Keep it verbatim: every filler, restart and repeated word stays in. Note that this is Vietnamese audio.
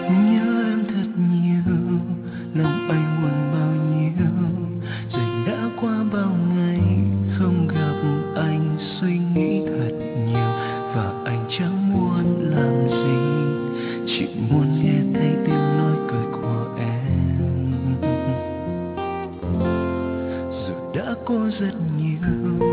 Nhớ em thật nhiều, lòng anh buồn bao nhiêu, rồi đã qua bao ngày không gặp anh, suy nghĩ thật nhiều và anh chẳng muốn làm gì, chỉ muốn nghe thấy tiếng nói cười của em. Dù đã có rất nhiều